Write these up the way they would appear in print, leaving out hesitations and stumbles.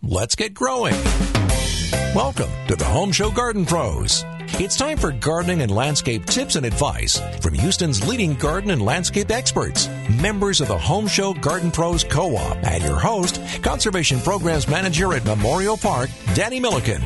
let's get growing. Welcome to the Home Show Garden Pros. It's time for gardening and landscape tips and advice from Houston's leading garden and landscape experts, members of the Home Show Garden Pros Co-op, and your host, Conservation Programs Manager at Memorial Park, Danny Milliken.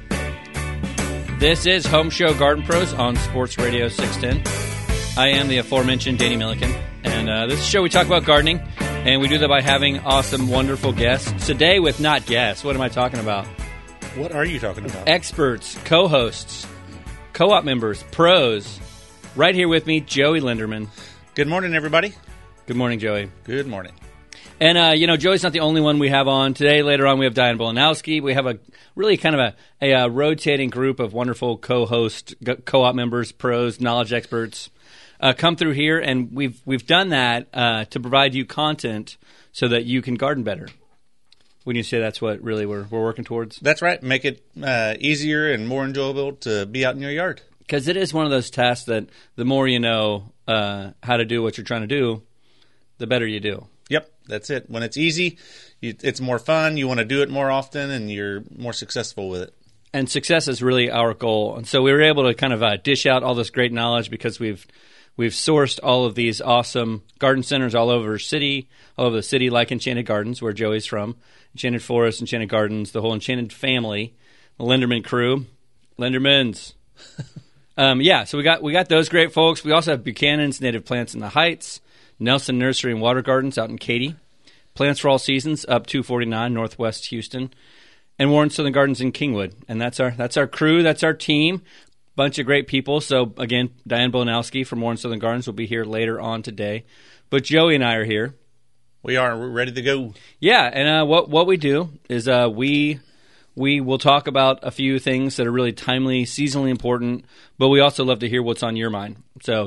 This is Home Show Garden Pros on Sports Radio 610. I am the aforementioned Danny Milliken, and this is a show we talk about gardening, and we do that by having awesome, wonderful guests. Today with not guests. What am I talking about? What are you talking about? Experts, co-hosts, co-op members, pros. Right here with me, Joey Linderman. Good morning, everybody. Good morning, Joey. Good morning. And, Joey's not the only one we have on today. Later on, we have Diane Bolanowski. We have a really kind of a rotating group of wonderful co-host, co-op members, pros, knowledge experts come through here. And we've done that to provide you content so that you can garden better. Wouldn't you say that's what really we're working towards? That's right. Make it easier and more enjoyable to be out in your yard. Because it is one of those tasks that the more you know how to do what you're trying to do, the better you do. Yep, that's it. When it's easy, it's more fun. You want to do it more often, and you're more successful with it. And success is really our goal. And so we were able to kind of dish out all this great knowledge because we've sourced all of these awesome garden centers all over the city, like Enchanted Gardens, where Joey's from, Enchanted Forest, Enchanted Gardens, the whole Enchanted family, the Linderman crew, Lindermans. So we got those great folks. We also have Buchanan's Native Plants in the Heights, Nelson Nursery and Water Gardens out in Katy, Plants for All Seasons up 249 Northwest Houston, and Warren Southern Gardens in Kingwood. And that's our crew, that's our team, bunch of great people. So again, Diane Bolanowski from Warren Southern Gardens will be here later on today, but Joey and I are here. We're ready to go. Yeah, and what we do is we will talk about a few things that are really timely, seasonally important, but we also love to hear what's on your mind. So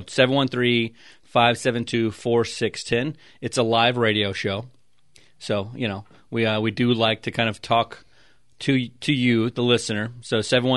713-572-4610. It's a live radio show. So, we do like to kind of talk to you, the listener. So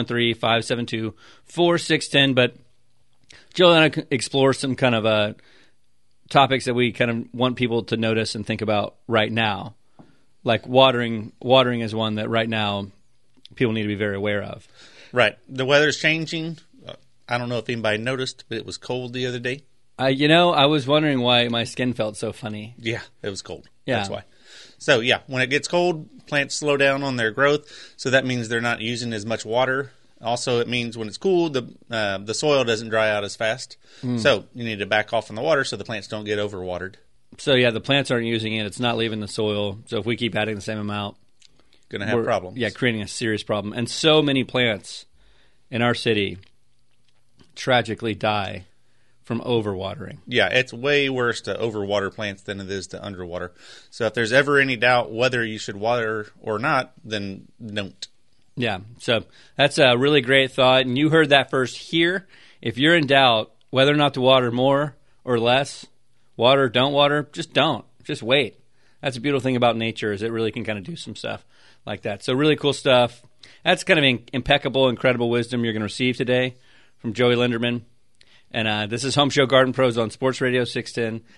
713-572-4610. But Joe and I explore some kind of topics that we kind of want people to notice and think about right now. Like watering is one that right now people need to be very aware of. Right. The weather's changing. I don't know if anybody noticed, but it was cold the other day. I was wondering why my skin felt so funny. Yeah, it was cold. Yeah. That's why. So, when it gets cold, plants slow down on their growth, so that means they're not using as much water. Also, it means when it's cool, the soil doesn't dry out as fast. So, you need to back off on the water so the plants don't get overwatered. So, the plants aren't using it. It's not leaving the soil. So, if we keep adding the same amount, going to have problems. Yeah, creating a serious problem. And so many plants in our city tragically die from overwatering. Yeah, it's way worse to overwater plants than it is to underwater. So if there's ever any doubt whether you should water or not, then don't. Yeah, so that's a really great thought. And you heard that first here. If you're in doubt whether or not to water more or less, water, don't water, just don't. Just wait. That's a beautiful thing about nature is it really can kind of do some stuff like that. So really cool stuff. That's kind of impeccable, incredible wisdom you're going to receive today from Joey Linderman. And this is Home Show Garden Pros on Sports Radio 610,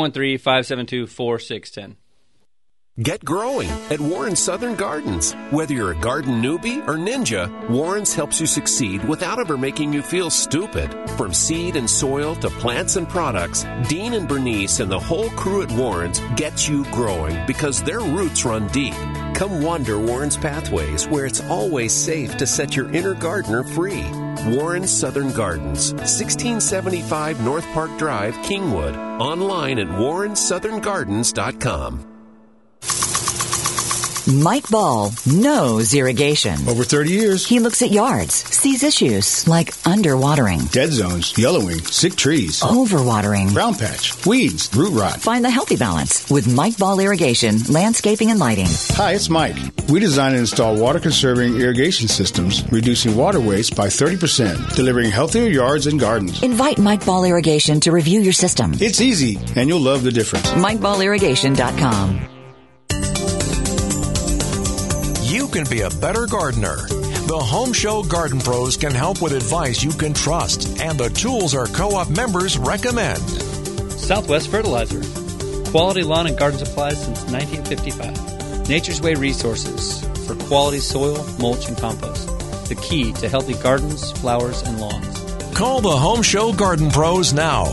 713-572-4610. Get growing at Warren Southern Gardens. Whether you're a garden newbie or ninja, Warren's helps you succeed without ever making you feel stupid. From seed and soil to plants and products, Dean and Bernice and the whole crew at Warren's get you growing because their roots run deep. Come wander Warren's pathways where it's always safe to set your inner gardener free. Warren Southern Gardens, 1675 North Park Drive, Kingwood. Online at warrensoutherngardens.com. Mike Ball knows irrigation. Over 30 years. He looks at yards, sees issues like underwatering, Dead zones, yellowing, sick trees, overwatering, brown patch, weeds, root rot. Find the healthy balance with Mike Ball Irrigation, Landscaping and Lighting. Hi, it's Mike. We design and install water-conserving irrigation systems, reducing water waste by 30%, delivering healthier yards and gardens. Invite Mike Ball Irrigation to review your system. It's easy, and you'll love the difference. MikeBallIrrigation.com. You can be a better gardener. The Home Show Garden Pros can help with advice you can trust and the tools our co-op members recommend. Southwest Fertilizer. Quality lawn and garden supplies since 1955. Nature's Way Resources. for quality soil, mulch, and compost. The key to healthy gardens, flowers, and lawns. Call the Home Show Garden Pros now.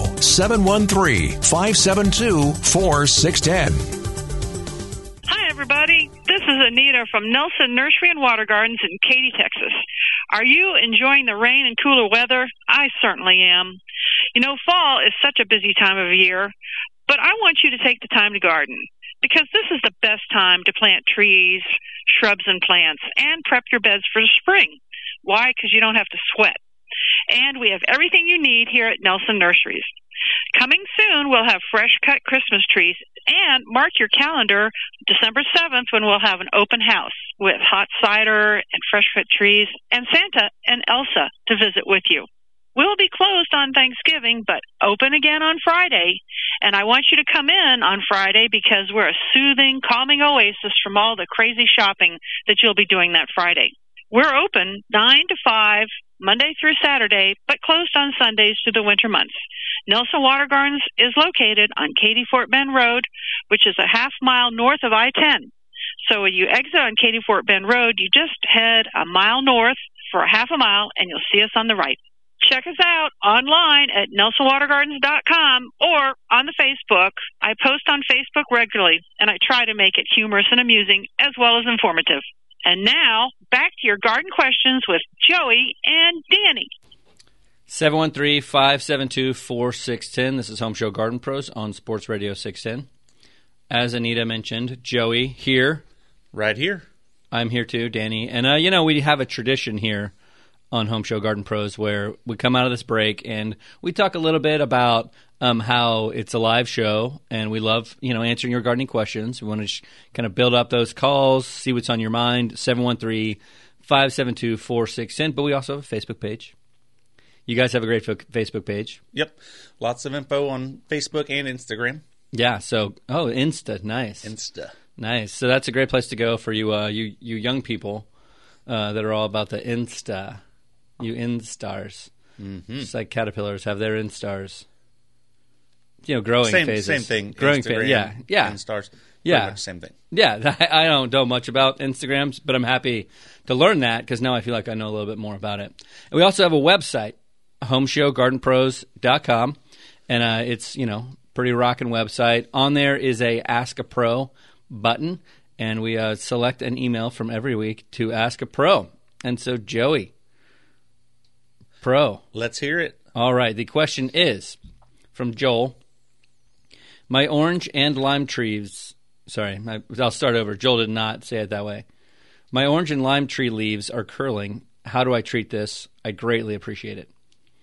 713-572-4610. Hi, everybody. This is Anita from Nelson Nursery and Water Gardens in Katy, Texas. Are you enjoying the rain and cooler weather? I certainly am. You know, fall is such a busy time of year, but I want you to take the time to garden because this is the best time to plant trees, shrubs, and plants and prep your beds for spring. Why? Because you don't have to sweat. And we have everything you need here at Nelson Nurseries. Coming soon, we'll have fresh-cut Christmas trees, and mark your calendar, December 7th, when we'll have an open house with hot cider and fresh-cut trees and Santa and Elsa to visit with you. We'll be closed on Thanksgiving, but open again on Friday, and I want you to come in on Friday because we're a soothing, calming oasis from all the crazy shopping that you'll be doing that Friday. We're open 9 to 5, Monday through Saturday, but closed on Sundays through the winter months. Nelson Water Gardens is located on Katy Fort Bend Road, which is a half-mile north of I-10. So when you exit on Katy Fort Bend Road, you just head a mile north for a half a mile, and you'll see us on the right. Check us out online at nelsonwatergardens.com or on the Facebook. I post on Facebook regularly, and I try to make it humorous and amusing as well as informative. And now, back to your garden questions with Joey and Danny. 713-572-4610. This is Home Show Garden Pros on Sports Radio 610. As Anita mentioned, Joey here. Right here. I'm here too, Danny. And, we have a tradition here on Home Show Garden Pros where we come out of this break and we talk a little bit about how it's a live show and we love, answering your gardening questions. We want to kind of build up those calls, see what's on your mind, 713-572-4610. But we also have a Facebook page. You guys have a great Facebook page. Yep. Lots of info on Facebook and Instagram. Yeah. So, Insta. Nice. Insta. Nice. So that's a great place to go for you you young people that are all about the Insta. You Instars. Mm-hmm. Just like caterpillars have their Instars. Growing phases. Same thing. Growing phase. Yeah. Instars. Yeah. Same thing. Yeah. I don't know much about Instagrams, but I'm happy to learn that because now I feel like I know a little bit more about it. And we also have a website, homeshowgardenpros.com, and it's, pretty rocking website. On there is a Ask a Pro button, and we select an email from every week to Ask a Pro. And so, Joey, Pro. Let's hear it. All right. The question is from Joel. My orange and lime trees. Sorry, I'll start over. Joel did not say it that way. My orange and lime tree leaves are curling. How do I treat this? I greatly appreciate it.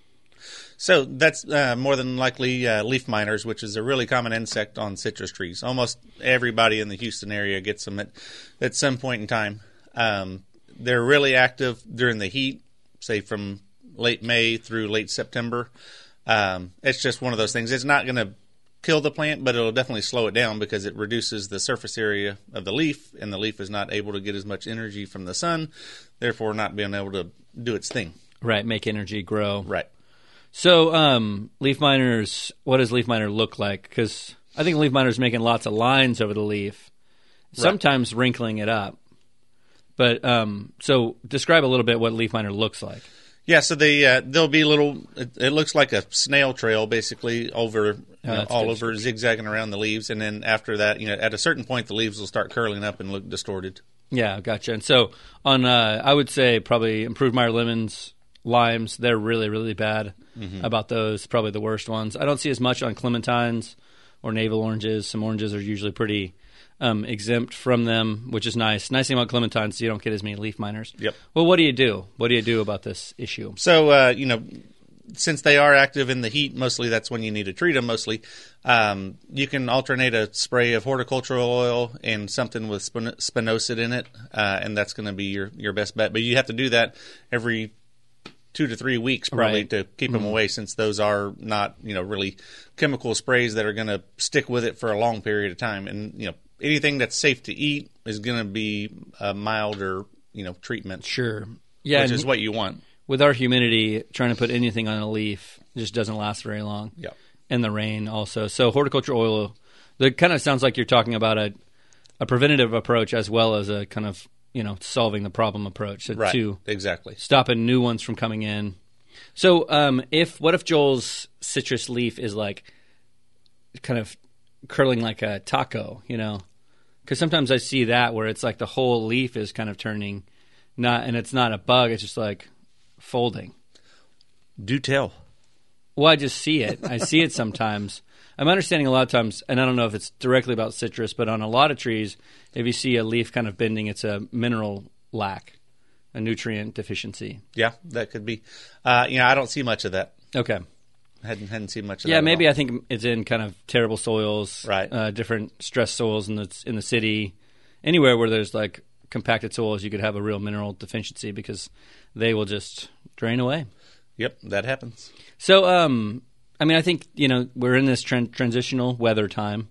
So that's more than likely leaf miners, which is a really common insect on citrus trees. Almost everybody in the Houston area gets them at some point in time. They're really active during the heat, say from late May through late September. It's just one of those things. It's not going to kill the plant, but it'll definitely slow it down because it reduces the surface area of the leaf, and the leaf is not able to get as much energy from the sun, therefore not being able to do its thing. Right, make energy grow. Right. So leaf miners, what does leaf miner look like? Because I think leaf miner is making lots of lines over the leaf, sometimes wrinkling it up. But so describe a little bit what leaf miner looks like. Yeah, so they'll be little. It looks like a snail trail, basically over all over, zigzagging around the leaves, and then after that, at a certain point, the leaves will start curling up and look distorted. Yeah, gotcha. And so on, I would say probably improved Meyer lemons, limes. They're really, really bad about those. Probably the worst ones. I don't see as much on clementines or navel oranges. Some oranges are usually pretty exempt from them, which is nice. Nice thing about clementines is you don't get as many leaf miners. Yep. Well, what do you do? What do you do about this issue? So, since they are active in the heat, mostly that's when you need to treat them mostly. You can alternate a spray of horticultural oil and something with spinosad in it, and that's going to be your best bet. But you have to do that every 2 to 3 weeks probably to keep them away, since those are not, really chemical sprays that are going to stick with it for a long period of time. And, anything that's safe to eat is going to be a milder, treatment. Sure. Yeah. Which is what you want. With our humidity, trying to put anything on a leaf just doesn't last very long. Yeah. And the rain also. So horticultural oil, that kind of sounds like you're talking about a preventative approach as well as a kind of solving the problem approach. Right. To Exactly. stopping new ones from coming in. So what if Joel's citrus leaf is like kind of curling like a taco, Because sometimes I see that where it's like the whole leaf is kind of turning, and it's not a bug, it's just like folding. Do tell. Well, I just see it. I see it sometimes. I'm understanding a lot of times, and I don't know if it's directly about citrus, but on a lot of trees, if you see a leaf kind of bending, it's a mineral lack, a nutrient deficiency. Yeah, that could be. I don't see much of that. Okay. I hadn't seen much of that. Yeah, at maybe all. I think it's in kind of terrible soils, Right. Different stress soils in the city. Anywhere where there's like compacted soils, you could have a real mineral deficiency because they will just drain away. Yep, that happens. So, I think, we're in this transitional weather time.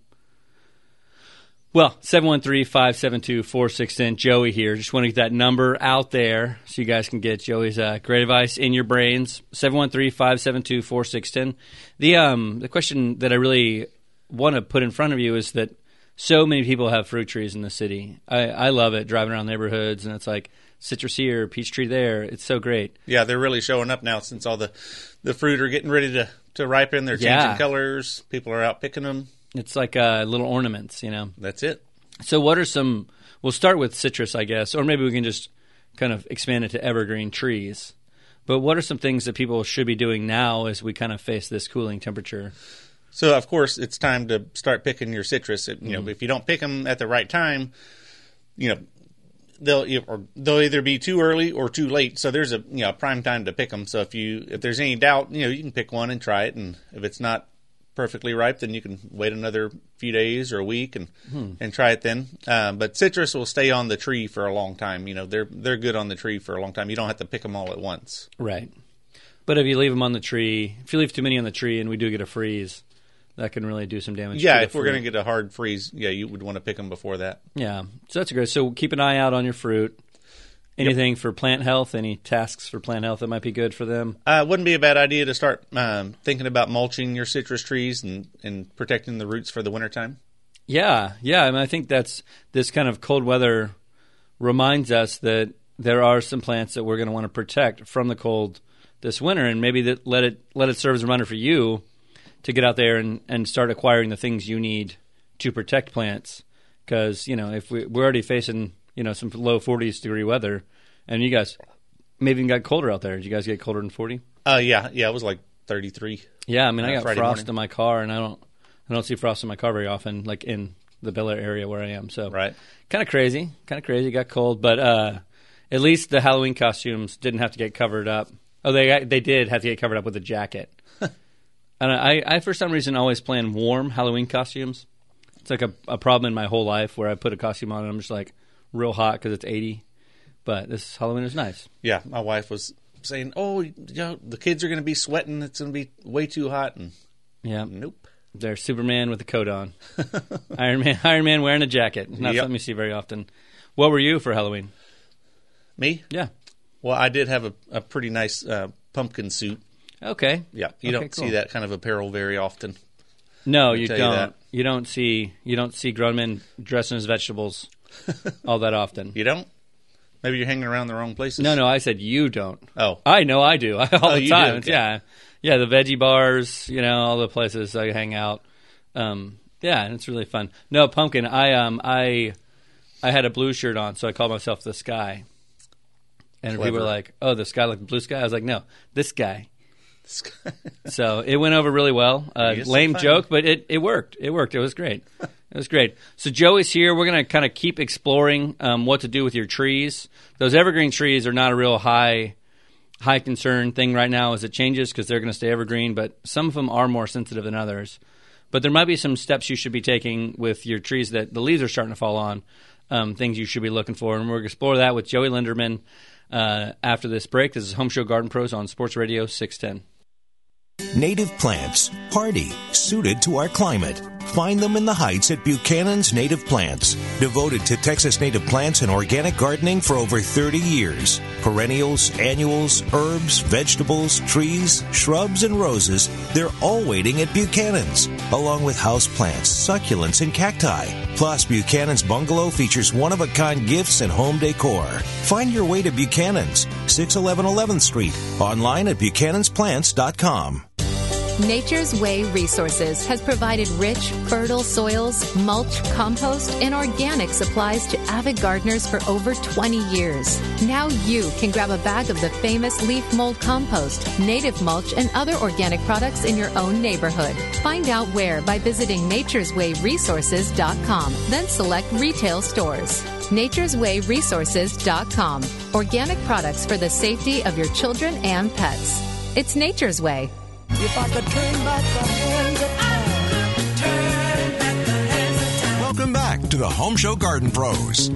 Well, 713-572-4610, Joey here. Just want to get that number out there so you guys can get Joey's great advice in your brains. 713-572-4610. The question that I really want to put in front of you is that so many people have fruit trees in the city. I love it, driving around neighborhoods, and it's like citrus here, peach tree there. It's so great. Yeah, they're really showing up now since all the fruit are getting ready to ripen. They're changing colors. People are out picking them. It's like little ornaments, That's it. So what are some – we'll start with citrus, I guess, or maybe we can just kind of expand it to evergreen trees. But what are some things that people should be doing now as we kind of face this cooling temperature? So, of course, it's time to start picking your citrus. If you don't pick them at the right time, they'll either be too early or too late. So there's a prime time to pick them. So if there's any doubt, you can pick one and try it. And if it's not perfectly ripe, then you can wait another few days or a week and try it then. But citrus will stay on the tree for a long time. They're good on the tree for a long time. You don't have to pick them all at once. Right. But if you leave them on the tree, if you leave too many on the tree and we do get a freeze, that can really do some damage. Yeah, to the if we're fruit. going to get a hard freeze, you would want to pick them before that. Yeah, so that's good. So keep an eye out on your fruit. Anything for plant health? Any tasks for plant health that might be good for them? It wouldn't be a bad idea to start thinking about mulching your citrus trees and protecting the roots for the wintertime. Yeah. I think that's this kind of cold weather reminds us that there are some plants that we're going to want to protect from the cold this winter, and maybe let it serve as a reminder for you to get out there and start acquiring the things you need to protect plants. Because, if we're already facing, some low 40s degree weather, and you guys maybe even got colder out there. Did you guys get colder than 40? Yeah, it was like 33. Yeah, I mean, I got Friday frost morning. in my car, and I don't see frost in my car very often, like in the Bel Air area where I am. So Right. Kind of crazy. Got cold, but at least the Halloween costumes didn't have to get covered up. Oh, they did have to get covered up with a jacket. And I for some reason always plan warm Halloween costumes. It's like a problem in my whole life where I put a costume on and I'm just like real hot because it's 80. But this Halloween is nice. Yeah, my wife was saying, the kids are going to be sweating. It's going to be way too hot. And Yeah. nope. They're Superman with a coat on. Iron Man wearing a jacket. Not Yep. something you see very often. What were you for Halloween? Me? Yeah. Well, I did have a pretty nice pumpkin suit. Okay. Yeah, you Okay, don't cool. see that kind of apparel very often. No, Let me you tell don't. you that. You don't see grown men dressing as vegetables all that often. You don't? Maybe you're hanging around the wrong places. No, I said you don't. Oh. I know I do. All the you time. do, It's- okay. Yeah, the veggie bars, all the places I hang out. Yeah, and it's really fun. No, pumpkin. I had a blue shirt on, so I called myself the Sky. And Clever. people were like, "Oh, the sky like the blue sky." I was like, "No, this guy." So it went over really well. Yes, Lame fine. joke, but it worked. It worked. It was great. It was great. So Joey's here. We're going to kind of keep exploring what to do with your trees. Those evergreen trees are not a real high concern thing right now as it changes because they're going to stay evergreen, but some of them are more sensitive than others. But there might be some steps you should be taking with your trees that the leaves are starting to fall on, things you should be looking for. And we're going to explore that with Joey Linderman after this break. This is Home Show Garden Pros on Sports Radio 610. Native plants, hardy, suited to our climate. Find them in the Heights at Buchanan's Native Plants. Devoted to Texas native plants and organic gardening for over 30 years. Perennials, annuals, herbs, vegetables, trees, shrubs, and roses, they're all waiting at Buchanan's, along with houseplants, succulents, and cacti. Plus, Buchanan's Bungalow features one-of-a-kind gifts and home decor. Find your way to Buchanan's, 611 11th Street, online at buchanan'splants.com. Nature's Way Resources has provided rich, fertile soils, mulch, compost, and organic supplies to avid gardeners for over 20 years. Now you can grab a bag of the famous leaf mold compost, native mulch, and other organic products in your own neighborhood. Find out where by visiting natureswayresources.com, then select retail stores. natureswayresources.com. Organic products for the safety of your children and pets. It's Nature's Way. If I could turn back the hands of time. Welcome back to the Home Show Garden Pros.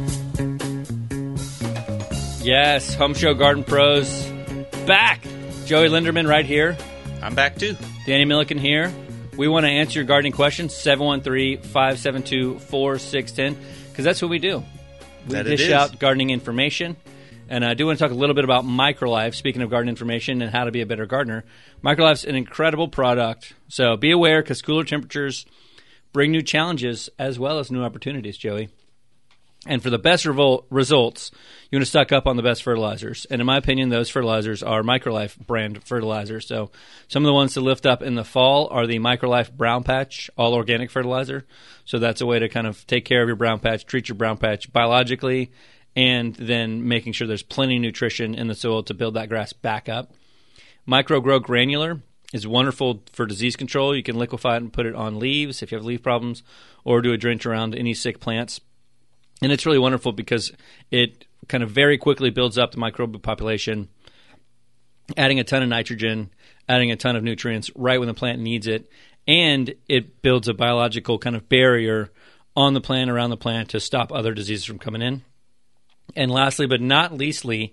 Yes, Home Show Garden Pros back. Joey Linderman right here. I'm back too. Danny Milliken here. We want to answer your gardening questions, 713-572-4610, because that's what we do. We dish out gardening information. And I do want to talk a little bit about MicroLife, speaking of garden information and how to be a better gardener. MicroLife's an incredible product. So be aware, because cooler temperatures bring new challenges as well as new opportunities, Joey. And for the best results, you want to stock up on the best fertilizers. And in my opinion, those fertilizers are MicroLife brand fertilizers. So some of the ones to lift up in the fall are the MicroLife Brown Patch all organic fertilizer. So that's a way to kind of take care of your brown patch, treat your brown patch biologically, and then making sure there's plenty of nutrition in the soil to build that grass back up. MicroGrow Granular is wonderful for disease control. You can liquefy it and put it on leaves if you have leaf problems, or do a drench around any sick plants. And it's really wonderful because it kind of very quickly builds up the microbial population, adding a ton of nitrogen, adding a ton of nutrients right when the plant needs it, and it builds a biological kind of barrier on the plant, around the plant, to stop other diseases from coming in. And lastly, but not leastish,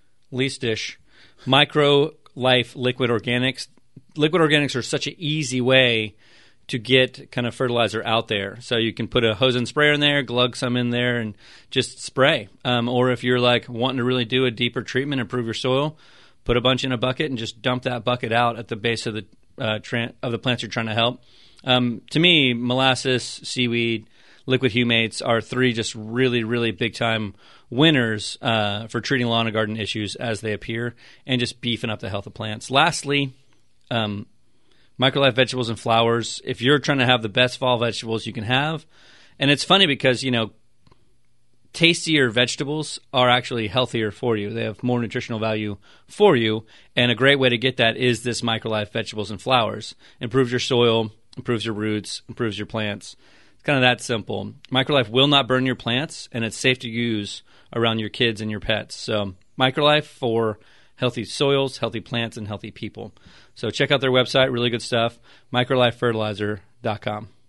MicroLife Liquid Organics. Liquid Organics are such an easy way to get kind of fertilizer out there. So you can put a hose and sprayer in there, glug some in there, and just spray. Or if you're like wanting to really do a deeper treatment, improve your soil, put a bunch in a bucket and just dump that bucket out at the base of the plants you're trying to help. To me, molasses, seaweed, liquid humates are three just really, really big-time winners for treating lawn and garden issues as they appear and just beefing up the health of plants. Lastly, MicroLife Vegetables and Flowers. If you're trying to have the best fall vegetables you can have, and it's funny because, tastier vegetables are actually healthier for you. They have more nutritional value for you, and a great way to get that is this MicroLife Vegetables and Flowers. Improves your soil, improves your roots, improves your plants. It's kind of that simple. MicroLife will not burn your plants, and it's safe to use around your kids and your pets. So MicroLife for healthy soils, healthy plants, and healthy people. So check out their website, really good stuff, microlifefertilizer.com.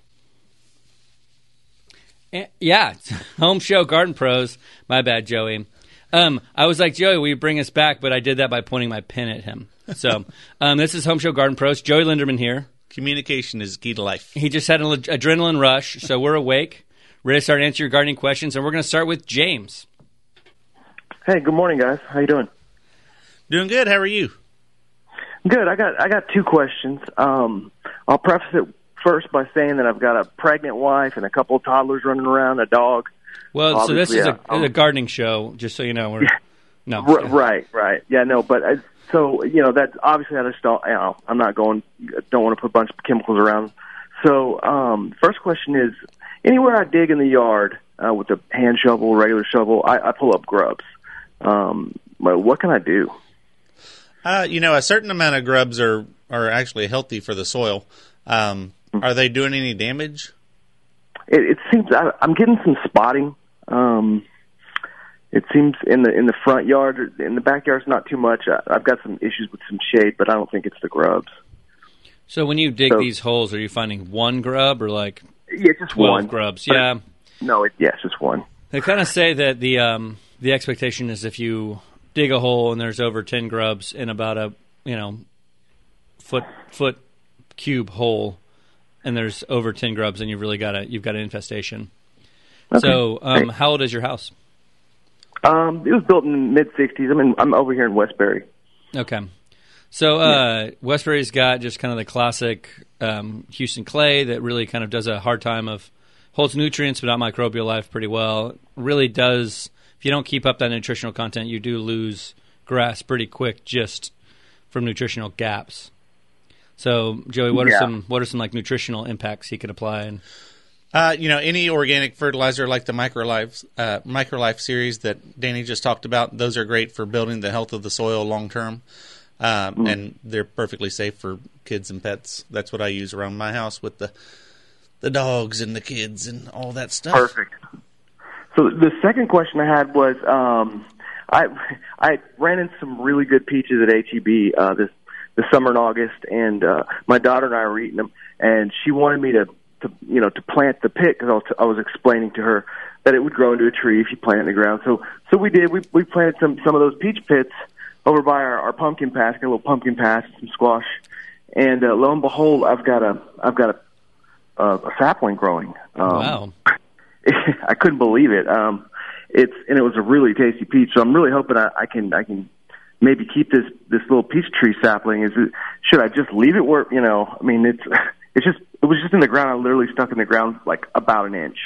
Yeah, Home Show Garden Pros. My bad, Joey. I was like, Joey, will you bring us back? But I did that by pointing my pen at him. So this is Home Show Garden Pros. Joey Linderman here. Communication is key to life. He just had an adrenaline rush, so we're awake, ready to start answering your gardening questions, and we're going to start with James. Hey, good morning, guys. How you doing? Doing good. How are you? Good. I got two questions. I'll preface it first by saying that I've got a pregnant wife and a couple of toddlers running around, a dog. Well, obviously, so this is a gardening show, just so you know. No, right. Yeah, no, but that's obviously I just don't. I'm not don't want to put a bunch of chemicals around. So, first question is, anywhere I dig in the yard with a hand shovel, regular shovel, I pull up grubs. What can I do? A certain amount of grubs are actually healthy for the soil. Are they doing any damage? It seems I'm getting some spotting. It seems in the front yard, in the backyard's not too much. I've got some issues with some shade, but I don't think it's the grubs. So when you dig these holes, are you finding one grub or like just 12 one grubs? But Yeah. It's just one. They kind of say that the expectation is if you dig a hole and there's over 10 grubs in about a foot cube hole, and there's over 10 grubs, and you've got an infestation. Okay. So, how old is your house? It was built in the mid-'60s. I'm over here in Westbury. Okay. So Westbury's got just kind of the classic Houston clay that really kind of does a hard time of holds nutrients but not microbial life pretty well. Really does, if you don't keep up that nutritional content, you do lose grass pretty quick just from nutritional gaps. So, Joey, what are some like nutritional impacts he could apply? And any organic fertilizer like the Microlife series that Danny just talked about, those are great for building the health of the soil long term. And they're perfectly safe for kids and pets. That's what I use around my house with the dogs and the kids and all that stuff. Perfect. So the second question I had was, I ran into some really good peaches at HEB this summer in August, and my daughter and I were eating them, and she wanted me to plant the pit because I was explaining to her that it would grow into a tree if you plant it in the ground. So we did. We planted some of those peach pits over by our pumpkin patch, got a little pumpkin patch, some squash, and lo and behold, I've got a sapling growing. Wow! I couldn't believe it. It was a really tasty peach. So I'm really hoping I can maybe keep this little peach tree sapling. Should I just leave it where I mean it was just in the ground. I literally stuck in the ground like about an inch,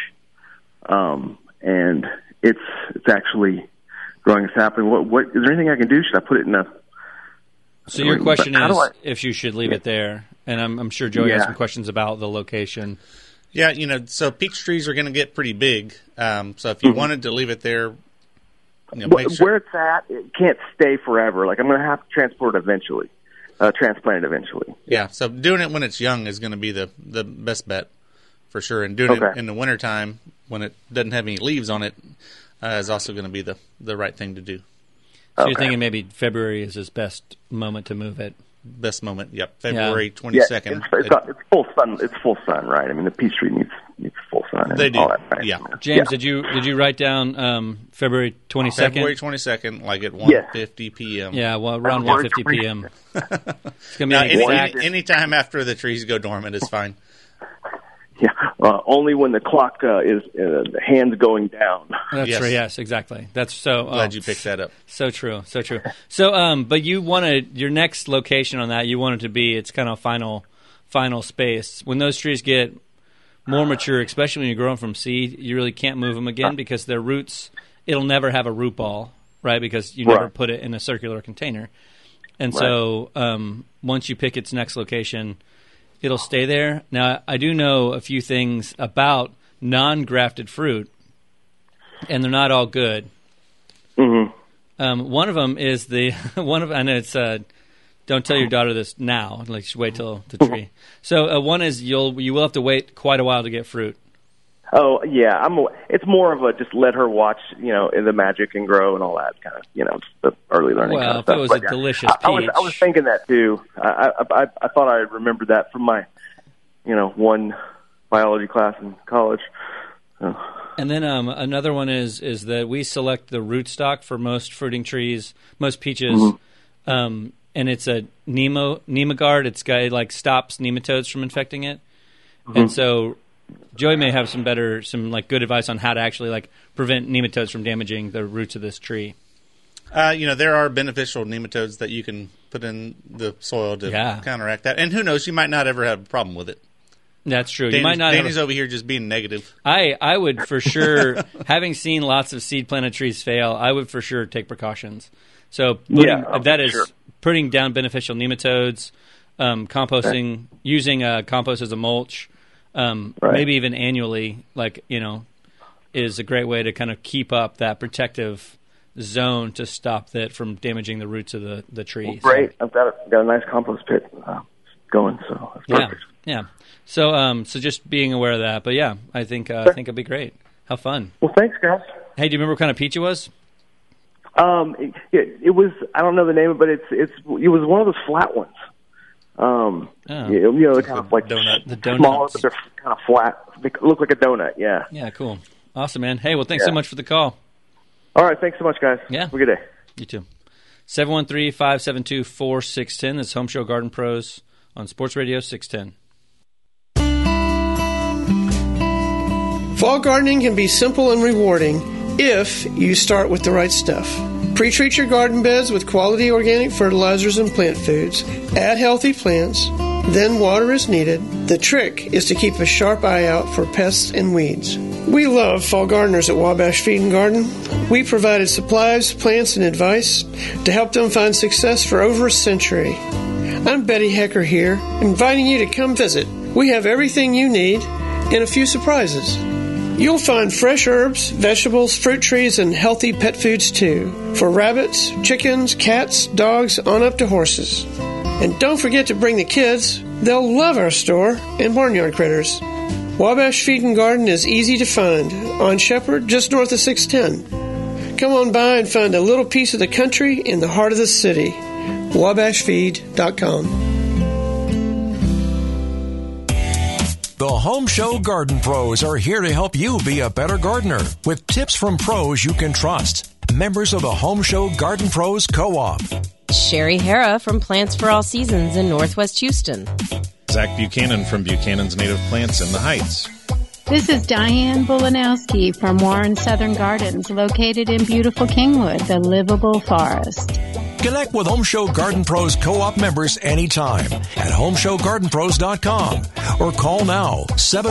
and it's actually growing a sapling. What is there anything I can do? Should I put it in a? So your question is if you should leave it there, and I'm sure Joey has some questions about the location. Yeah, so peach trees are going to get pretty big. So if you wanted to leave it there, make sure. Where it's at, it can't stay forever. Like I'm going to have to transport it eventually, transplant it eventually. Yeah, so doing it when it's young is going to be the best bet for sure. And doing it in the wintertime when it doesn't have any leaves on it is also going to be the right thing to do. So you're thinking maybe February is his best moment to move it? Best moment, yep. February 22nd. It's full sun. It's full sun, right? I mean, the peach tree needs full sun. They do, all that, right? yeah. James, did you write down February 22nd? February 22nd, like at 1:50 p.m. Yeah, well, around 1:50 p.m. It's going to be any time after the trees go dormant is fine. Yeah, only when the clock is the hands going down. That's right. Yes, exactly. That's so. Glad you picked that up. So true. So true. So, but you wanted your next location on that. You want it to be its kind of final space. When those trees get more mature, especially when you grow them from seed, you really can't move them again because their roots. It'll never have a root ball, right? Because you never put it in a circular container, and so once you pick its next location. It'll stay there. Now, I do know a few things about non-grafted fruit, and they're not all good. Mm-hmm. One of them is I know it's don't tell your daughter this now. Like, just wait till the tree. So one is you will have to wait quite a while to get fruit. Oh yeah, it's more of a just let her watch, the magic and grow and all that kind of, the early learning kind of stuff. Well, if it was a delicious peach. I was thinking that too. I thought I remembered that from my, one biology class in college. And then another one is that we select the rootstock for most fruiting trees, most peaches, and it's a Nemagard. It stops nematodes from infecting it, and so. Joey may have some good advice on how to actually prevent nematodes from damaging the roots of this tree. There are beneficial nematodes that you can put in the soil to counteract that. And who knows, you might not ever have a problem with it. That's true. Danny's over here just being negative. I would for sure, having seen lots of seed planted trees fail, I would for sure take precautions. So putting down beneficial nematodes, composting, using compost as a mulch. Maybe even annually, is a great way to kind of keep up that protective zone to stop that from damaging the roots of the tree. Well, great, I've got a nice compost pit going, so that's perfect. Yeah. So just being aware of that, but yeah, I think it'd be great. How fun! Well, thanks, guys. Hey, do you remember what kind of peach it was? It was. I don't know the name, but it was one of those flat ones. They're kind of like donut. The donuts. Smaller, but they're kind of flat. They look like a donut, yeah. Yeah, cool. Awesome, man. Hey, well, thanks so much for the call. All right, thanks so much, guys. Yeah. Have a good day. You too. 713-572-4610. That's Home Show Garden Pros on Sports Radio 610. Fall gardening can be simple and rewarding if you start with the right stuff. Pre-treat your garden beds with quality organic fertilizers and plant foods. Add healthy plants. Then water is needed. The trick is to keep a sharp eye out for pests and weeds. We love fall gardeners at Wabash Feed and Garden. We provided supplies, plants, and advice to help them find success for over a century. I'm Betty Hecker here, inviting you to come visit. We have everything you need and a few surprises. You'll find fresh herbs, vegetables, fruit trees, and healthy pet foods too, for rabbits, chickens, cats, dogs, on up to horses. And don't forget to bring the kids. They'll love our store and barnyard critters. Wabash Feed and Garden is easy to find on Shepherd, just north of 610. Come on by and find a little piece of the country in the heart of the city. WabashFeed.com. The Home Show Garden Pros are here to help you be a better gardener with tips from pros you can trust. Members of the Home Show Garden Pros Co-op. Sherry Hara from Plants for All Seasons in Northwest Houston. Zach Buchanan from Buchanan's Native Plants in the Heights. This is Diane Bulanowski from Warren Southern Gardens, located in beautiful Kingwood, the livable forest. Connect with Home Show Garden Pros Co-op members anytime at HomeshowGardenPros.com or call now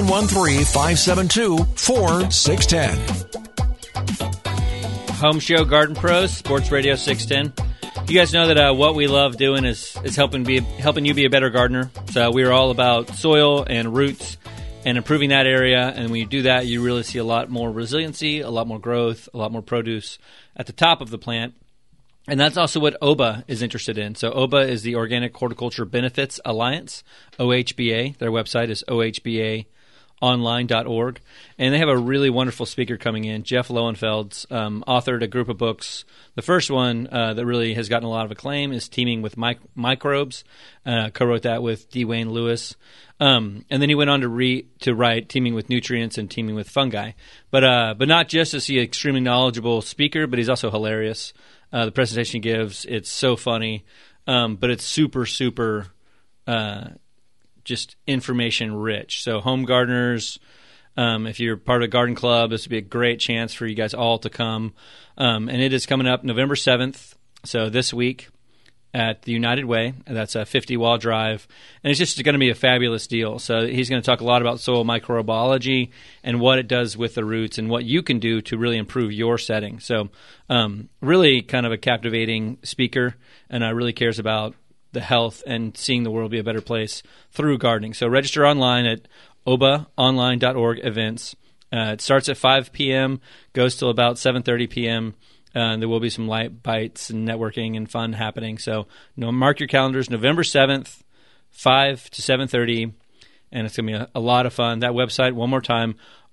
713-572-4610. Home Show Garden Pros, Sports Radio 610. You guys know that what we love doing is helping you be a better gardener. So we're all about soil and roots and improving that area. And when you do that, you really see a lot more resiliency, a lot more growth, a lot more produce at the top of the plant. And that's also what OBA is interested in. So OBA is the Organic Horticulture Benefits Alliance, OHBA. Their website is ohbaonline.org. And they have a really wonderful speaker coming in. Jeff Lowenfeld's authored a group of books. The first one that really has gotten a lot of acclaim is Teaming with Microbes. Co-wrote that with D. Wayne Lewis. And then he went on to write Teaming with Nutrients and Teaming with Fungi. But not just is he an extremely knowledgeable speaker, but he's also hilarious. The presentation he gives, it's so funny, but it's super, super just information rich. So home gardeners, if you're part of a garden club, this would be a great chance for you guys all to come. And it is coming up November 7th, so this week at the United Way. That's a 50 Wall Drive. And it's just going to be a fabulous deal. So he's going to talk a lot about soil microbiology and what it does with the roots and what you can do to really improve your setting. So really kind of a captivating speaker, and really cares about the health and seeing the world be a better place through gardening. So register online at obaonline.org events. It starts at 5 p.m., goes till about 7:30 p.m., there will be some light bites and networking and fun happening. So mark your calendars, November 7th, 5 to 7:30, and it's going to be a lot of fun. That website, one more time,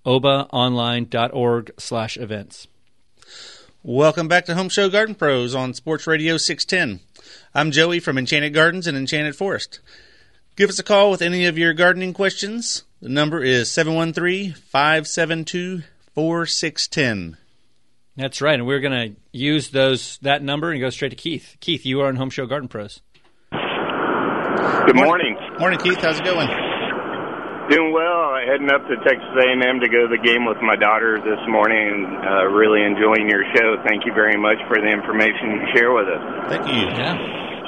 obaonline.org/events. Welcome back to Home Show Garden Pros on Sports Radio 610. I'm Joey from Enchanted Gardens and Enchanted Forest. Give us a call with any of your gardening questions. The number is 713-572-4610. That's right, and we're going to use that number and go straight to Keith. Keith, you are on Home Show Garden Pros. Good morning. Morning, Keith. How's it going? Doing well. Heading up to Texas A&M to go to the game with my daughter this morning. Really enjoying your show. Thank you very much for the information you share with us. Thank you. Yeah.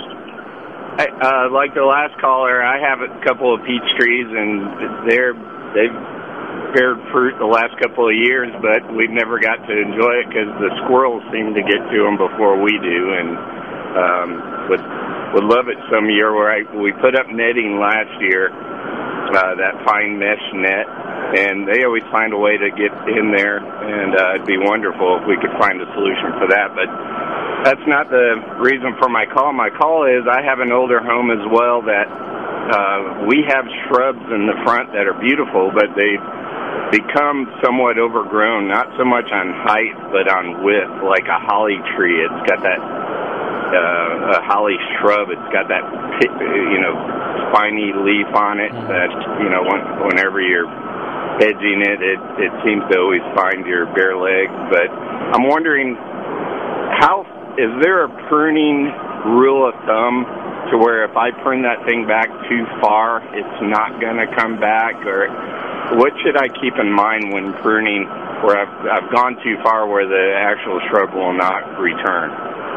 Like the last caller, I have a couple of peach trees, and they've beared fruit the last couple of years, but we've never got to enjoy it because the squirrels seem to get to them before we do, and would love it some year where we put up netting last year, that fine mesh net, and they always find a way to get in there, and it'd be wonderful if we could find a solution for that, but that's not the reason for my call. My call is I have an older home as well that we have shrubs in the front that are beautiful, but they've become somewhat overgrown, not so much on height, but on width, like a holly tree. It's got that, a holly shrub, it's got that, spiny leaf on it that, whenever you're edging it, it seems to always find your bare leg. But I'm wondering, is there a pruning rule of thumb to where if I prune that thing back too far, it's not going to come back? Or what should I keep in mind when pruning where I've gone too far where the actual shrub will not return?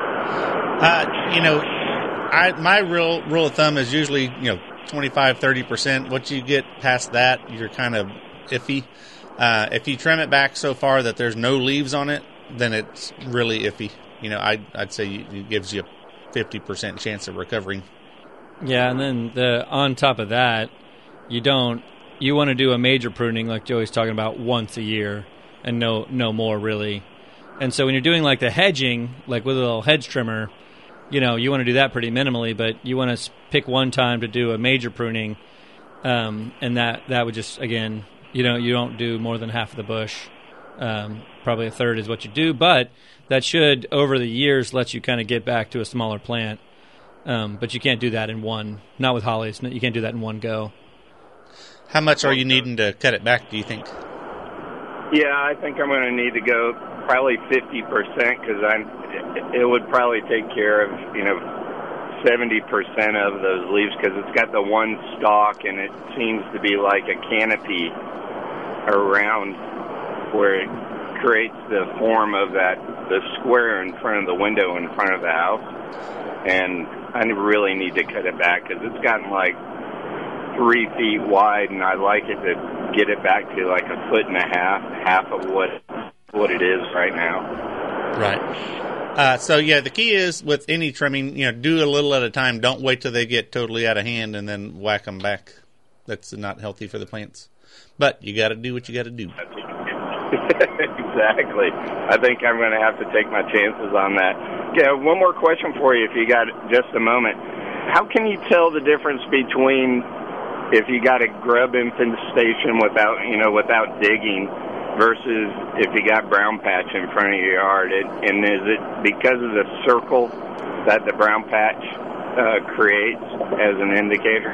My rule of thumb is usually 25-30%. Once you get past that, you're kind of iffy. If you trim it back so far that there's no leaves on it, then it's really iffy. I'd say it gives you a 50% chance of recovering. Yeah, and then on top of that, you want to do a major pruning like Joey's talking about once a year and no more really. And so when you're doing like the hedging, like with a little hedge trimmer, you want to do that pretty minimally, but you want to pick one time to do a major pruning, and that would just, again, you don't do more than half of the bush. Probably a third is what you do, but that should, over the years, let you kind of get back to a smaller plant. But you can't do that in one, not with hollies. You can't do that in one go. How much are you needing to cut it back, do you think? Yeah, I think I'm going to need to go probably 50% because it would probably take care of 70% of those leaves because it's got the one stalk and it seems to be like a canopy around where it creates the form of the square in front of the window in front of the house. And I really need to cut it back because it's gotten like 3 feet wide, and I'd like it to get it back to like 1.5 feet, half of what it is right now. Right. So the key is with any trimming, do a little at a time. Don't wait till they get totally out of hand and then whack them back. That's not healthy for the plants. But you got to do what you got to do. Exactly. I think I'm going to have to take my chances on that. Okay, one more question for you, if you got just a moment. How can you tell the difference between if you got a grub infestation without digging versus if you got brown patch in front of your yard? And is it because of the circle that the brown patch creates as an indicator?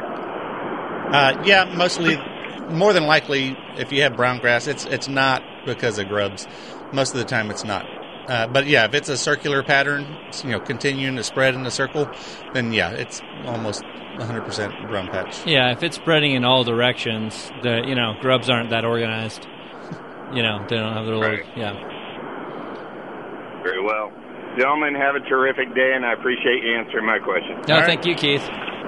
Mostly. More than likely, if you have brown grass, it's not because of grubs. Most of the time, it's not. But if it's a circular pattern, continuing to spread in a circle, then it's almost 100% brown patch. Yeah, if it's spreading in all directions, the grubs aren't that organized. They don't have their little Very well, gentlemen. Have a terrific day, and I appreciate you answering my question. No, thank you, Keith.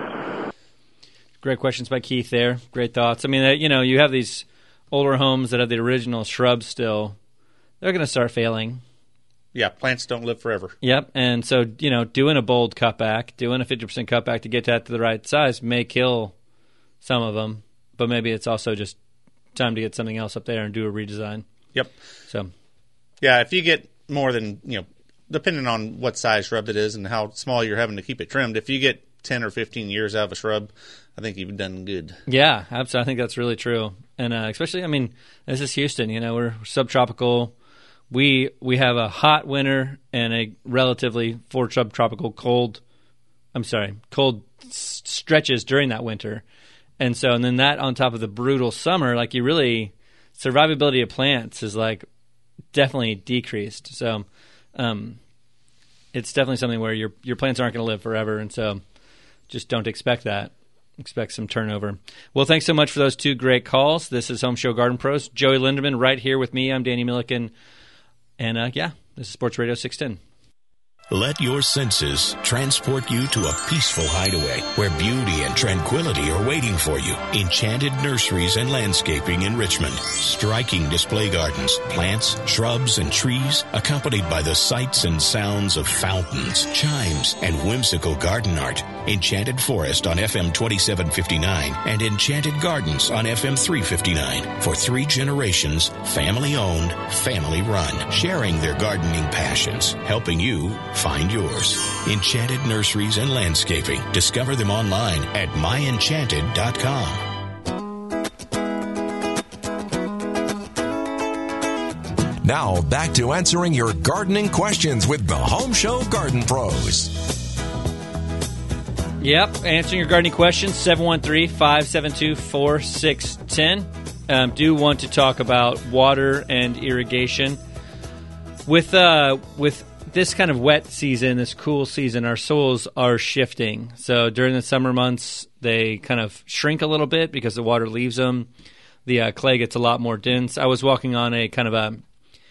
Great questions by Keith there. Great thoughts. I mean, you have these older homes that have the original shrubs still. They're going to start failing. Yeah, plants don't live forever. Yep, and so, doing a bold cutback, doing a 50% cutback to get that to the right size may kill some of them, but maybe it's also just time to get something else up there and do a redesign. Yep. So, yeah, if you get more than, depending on what size shrub it is and how small you're having to keep it trimmed, if you get 10 or 15 years out of a shrub, I think you've done good. Yeah, absolutely. I think that's really true. And especially, this is Houston. We're subtropical. We have a hot winter and a relatively subtropical cold stretches during that winter. And then that on top of the brutal summer, survivability of plants is definitely decreased. So it's definitely something where your plants aren't going to live forever. And so just don't expect that. Expect some turnover. Well, thanks so much for those two great calls. This is Home Show Garden Pros. Joey Linderman right here with me. I'm Danny Milliken. And, this is Sports Radio 610. Let your senses transport you to a peaceful hideaway where beauty and tranquility are waiting for you. Enchanted Nurseries and Landscaping in Richmond. Striking display gardens, plants, shrubs, and trees, accompanied by the sights and sounds of fountains, chimes, and whimsical garden art. Enchanted Forest on FM 2759 and Enchanted Gardens on FM 359. For 3 generations, family-owned, family-run, sharing their gardening passions, helping you find yours. Enchanted Nurseries and Landscaping. Discover them online at myenchanted.com. Now, back to answering your gardening questions with the Home Show Garden Pros. Yep, answering your gardening questions, 713-572-4610. Do want to talk about water and irrigation. With this kind of wet season, this cool season, our soils are shifting. So during the summer months, they kind of shrink a little bit because the water leaves them. the clay gets a lot more dense. I was walking on a kind of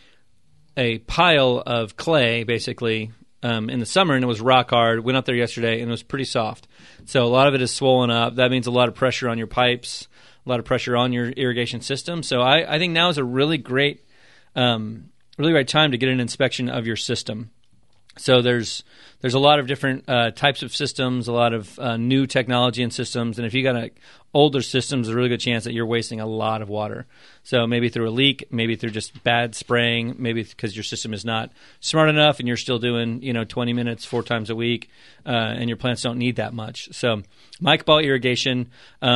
a pile of clay, basically, in the summer, and it was rock hard. Went up there yesterday, and it was pretty soft. So a lot of it is swollen up. That means a lot of pressure on your pipes, a lot of pressure on your irrigation system. So I think now is a really great time to get an inspection of your system. So there's a lot of different types of systems, a lot of new technology in systems, and if you got older systems, there's a really good chance that you're wasting a lot of water. So maybe through a leak, maybe through just bad spraying, maybe because your system is not smart enough and you're still doing 20 minutes 4 times a week, and your plants don't need that much. So Mike Ball Irrigation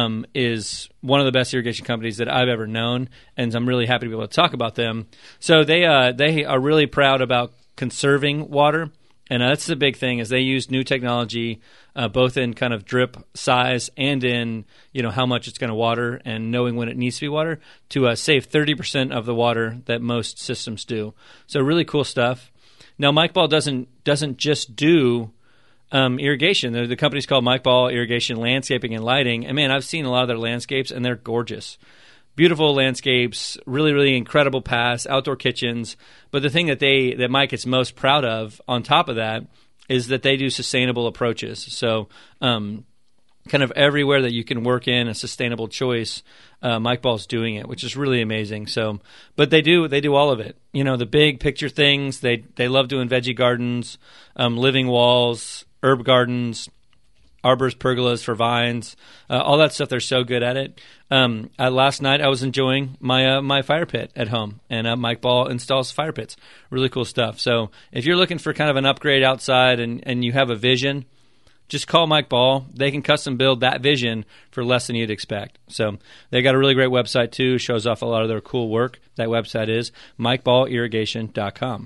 is one of the best irrigation companies that I've ever known, and I'm really happy to be able to talk about them. So they are really proud about conserving water, and that's the big thing. Is they use new technology, both in kind of drip size and in how much it's going to water and knowing when it needs to be watered, to save 30% of the water that most systems do. So really cool stuff. Now Mike Ball doesn't just do irrigation. The company's called Mike Ball Irrigation Landscaping and Lighting, and man, I've seen a lot of their landscapes, and they're gorgeous. Beautiful landscapes, really, really incredible paths, outdoor kitchens. But the thing that Mike is most proud of on top of that is that they do sustainable approaches. So kind of everywhere that you can work in a sustainable choice, Mike Ball's doing it, which is really amazing. So, but they do all of it. The big picture things. They love doing veggie gardens, living walls, herb gardens, arbors, pergolas for vines, all that stuff. They're so good at it. Last night I was enjoying my fire pit at home, and Mike Ball installs fire pits. Really cool stuff. So if you're looking for kind of an upgrade outside and you have a vision, just call Mike Ball. They can custom build that vision for less than you'd expect. So they got a really great website too, shows off a lot of their cool work. That website is MikeBallIrrigation.com.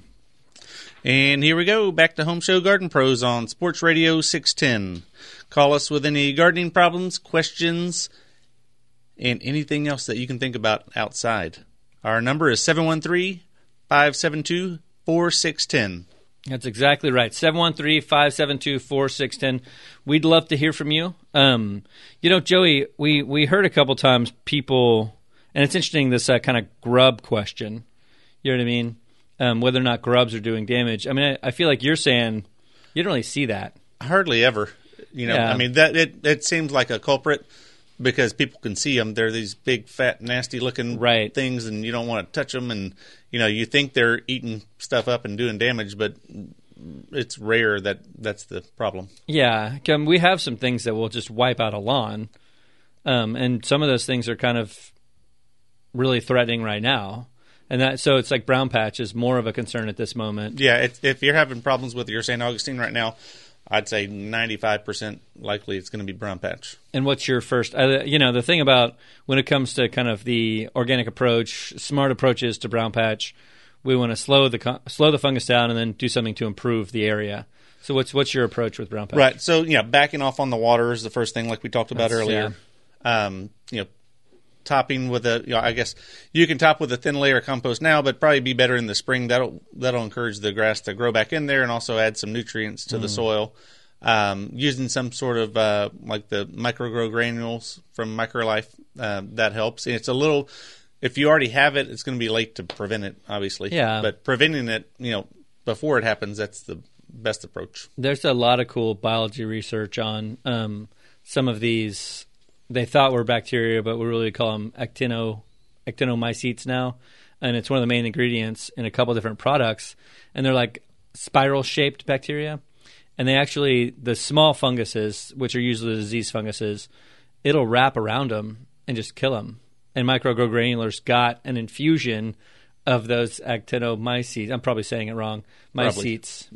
And here we go, back to Home Show Garden Pros on Sports Radio 610. Call us with any gardening problems, questions, and anything else that you can think about outside. Our number is 713-572-4610. That's exactly right, 713-572-4610. We'd love to hear from you. Joey, we heard a couple times people, and it's interesting, this kind of grub question. You know what I mean? Whether or not grubs are doing damage. I mean, I feel like you're saying you don't really see that. Hardly ever. Yeah. I mean, that it seems like a culprit because people can see them. They're these big, fat, nasty-looking things, and you don't want to touch them. And, you think they're eating stuff up and doing damage, but it's rare that that's the problem. Yeah. We have some things that will just wipe out a lawn, and some of those things are kind of really threatening right now. And so it's like brown patch is more of a concern at this moment. Yeah, if you're having problems with your St. Augustine right now, I'd say 95% likely it's going to be brown patch. And what's your first? The thing about when it comes to kind of the organic approach, smart approaches to brown patch, we want to slow the fungus down and then do something to improve the area. So what's your approach with brown patch? Right. So backing off on the water is the first thing, like we talked about earlier. Yeah. Topping with I guess you can top with a thin layer of compost now, but probably be better in the spring. That'll encourage the grass to grow back in there and also add some nutrients to the soil. Using some sort of like the microgrow granules from Microlife, that helps. And it's a little, if you already have it, it's going to be late to prevent it, obviously. Yeah. But preventing it, before it happens, that's the best approach. There's a lot of cool biology research on some of these. They thought were bacteria, but we really call them actinomycetes now. And it's one of the main ingredients in a couple different products. And they're like spiral-shaped bacteria. And they actually, the small funguses, which are usually the disease funguses, it'll wrap around them and just kill them. And microgrow granulars got an infusion of those actinomycetes. I'm probably saying it wrong. Mycetes.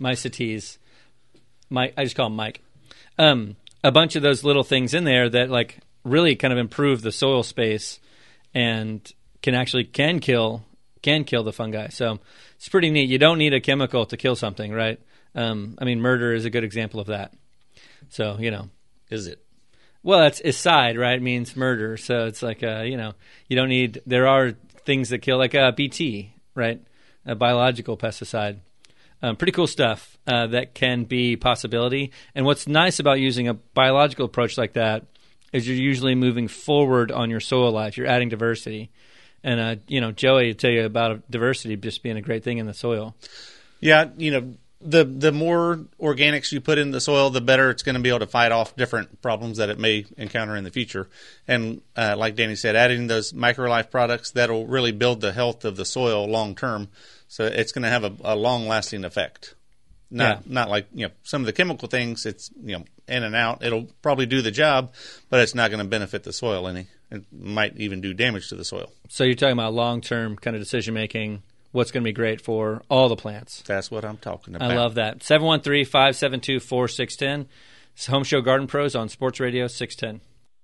I just call them Mike. A bunch of those little things in there that like really kind of improve the soil space and can kill the fungi. So it's pretty neat. You don't need a chemical to kill something, right? Murder is a good example of that. So, Is it? Well, it's aside, right? It means murder. So it's like, you don't need, there are things that kill, like BT, right? A biological pesticide. Pretty cool stuff that can be possibility. And what's nice about using a biological approach like that is you're usually moving forward on your soil life. You're adding diversity. And, Joey will tell you about diversity just being a great thing in the soil. Yeah, the more organics you put in the soil, the better it's going to be able to fight off different problems that it may encounter in the future. And like Danny said, adding those MicroLife products, that'll really build the health of the soil long term. So it's going to have a long-lasting effect. Not like some of the chemical things. It's in and out. It'll probably do the job, but it's not going to benefit the soil any. It might even do damage to the soil. So you're talking about long-term kind of decision-making, what's going to be great for all the plants. That's what I'm talking about. I love that. 713-572-4610. It's Home Show Garden Pros on Sports Radio 610.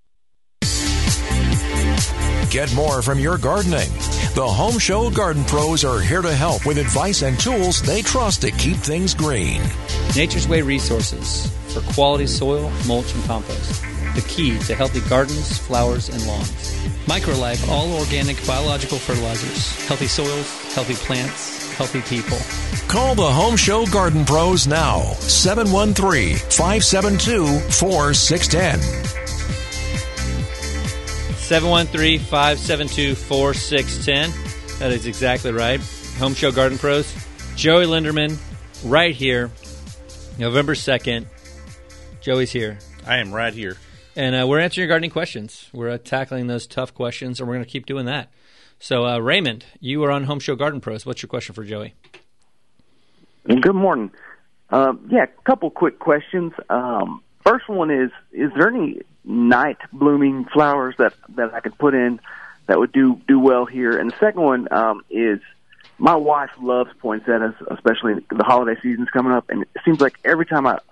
Get more from your gardening. The Home Show Garden Pros are here to help with advice and tools they trust to keep things green. Nature's Way Resources for quality soil, mulch, and compost. The key to healthy gardens, flowers, and lawns. MicroLife, all organic biological fertilizers. Healthy soils, healthy plants, healthy people. Call the Home Show Garden Pros now. 713-572-4610. 713-572-4610. That is exactly right. Home Show Garden Pros. Joey Linderman, right here. November 2nd. Joey's here. I am right here. And we're answering your gardening questions. We're tackling those tough questions, and we're going to keep doing that. So, Raymond, you are on Home Show Garden Pros. What's your question for Joey? Good morning. A couple quick questions. First one is there any night blooming flowers that I could put in that would do well here? And the second one is my wife loves poinsettias, especially the holiday season's coming up, and it seems like every time I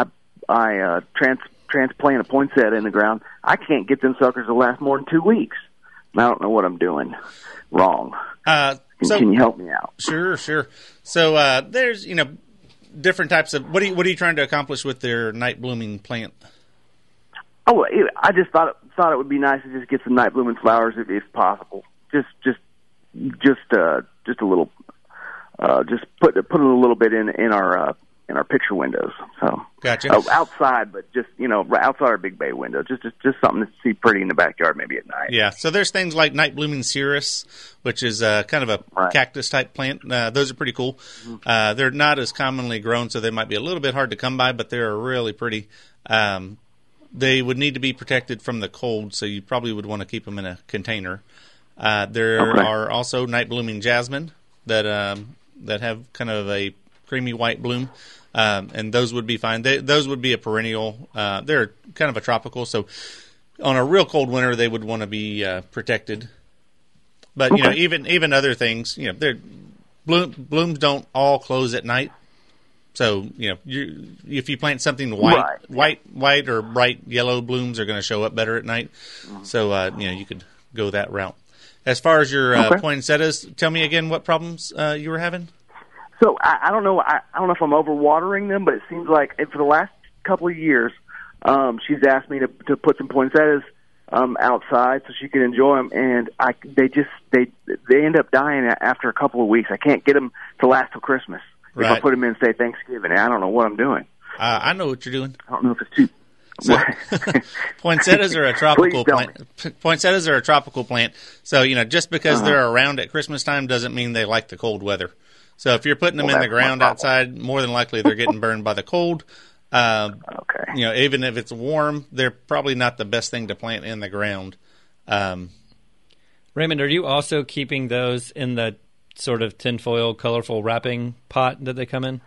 transplant a poinsettia in the ground, I can't get them suckers to last more than 2 weeks. I don't know what I'm doing wrong. Can you help me out? Sure. So there's different types of what are you trying to accomplish with their night blooming plant? Oh, I just thought it would be nice to just get some night blooming flowers if possible. Just a little. Just put a little bit in our picture windows. So gotcha. Outside, but just right outside our big bay window. Just something to see pretty in the backyard, maybe at night. Yeah. So there's things like night blooming cereus, which is kind of a cactus type plant. Those are pretty cool. Mm-hmm. They're not as commonly grown, so they might be a little bit hard to come by, but they're really pretty. They would need to be protected from the cold, so you probably would want to keep them in a container. There are also night blooming jasmine that have kind of a creamy white bloom, and those would be fine. Those would be a perennial. They're kind of a tropical, so on a real cold winter, they would want to be protected. But even other things, blooms don't all close at night. So if you plant something white or bright yellow blooms are going to show up better at night. So you could go that route. As far as your poinsettias, tell me again what problems you were having. So I don't know. I don't know if I'm overwatering them, but it seems like for the last couple of years, she's asked me to put some poinsettias outside so she can enjoy them, and they end up dying after a couple of weeks. I can't get them to last till Christmas. If I put them in, say, Thanksgiving, I don't know what I'm doing. I know what you're doing. I don't know if it's too... So, poinsettias are a tropical plant. Poinsettias are a tropical plant. So, just because they're around at Christmas time doesn't mean they like the cold weather. So if you're putting them in the ground outside, more than likely they're getting burned by the cold. Even if it's warm, they're probably not the best thing to plant in the ground. Raymond, are you also keeping those in the sort of tinfoil, colorful wrapping pot that they come in?